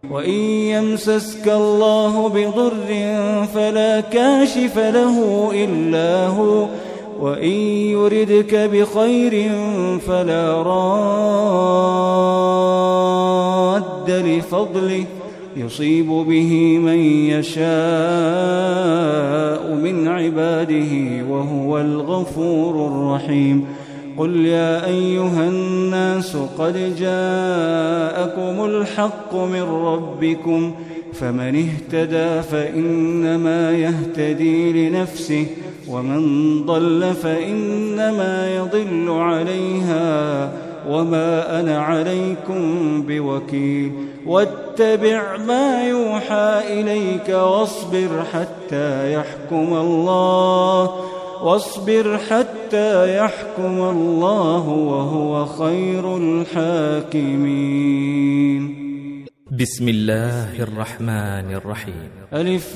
وإن يمسسك الله بضر فلا كاشف له إلا هو وإن يردك بخير فلا راد لفضله يصيب به من يشاء من عباده وهو الغفور الرحيم. قل يا أيها الناس قد جاءكم الحق من ربكم فمن اهتدى فإنما يهتدي لنفسه ومن ضل فإنما يضل عليها وما أنا عليكم بوكيل. واتبع ما يوحى إليك واصبر حتى يحكم الله وهو خير الحاكمين. بسم الله الرحمن الرحيم. ألف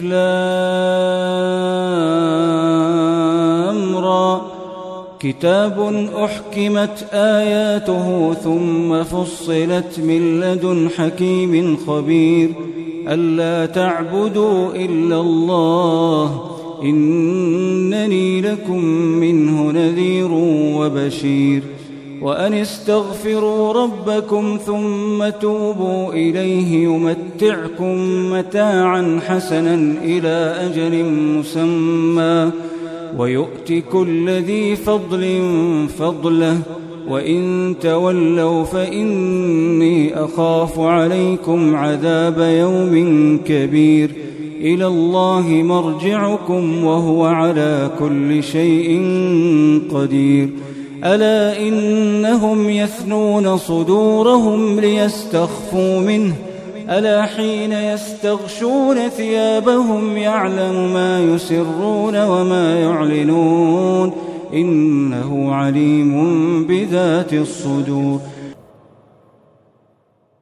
لام را كتاب أحكمت آياته ثم فصلت من لدن حكيم خبير ألا تعبدوا إلا الله إنني لكم منه نذير وبشير. وأن استغفروا ربكم ثم توبوا إليه يمتعكم متاعا حسنا إلى أجل مسمى ويؤت كل ذي فضل فضله وإن تولوا فإني أخاف عليكم عذاب يوم كبير. إلى الله مرجعكم وهو على كل شيء قدير. ألا إنهم يثنون صدورهم ليستخفوا منه ألا حين يستغشون ثيابهم يعلم ما يسرون وما يعلنون إنه عليم بذات الصدور.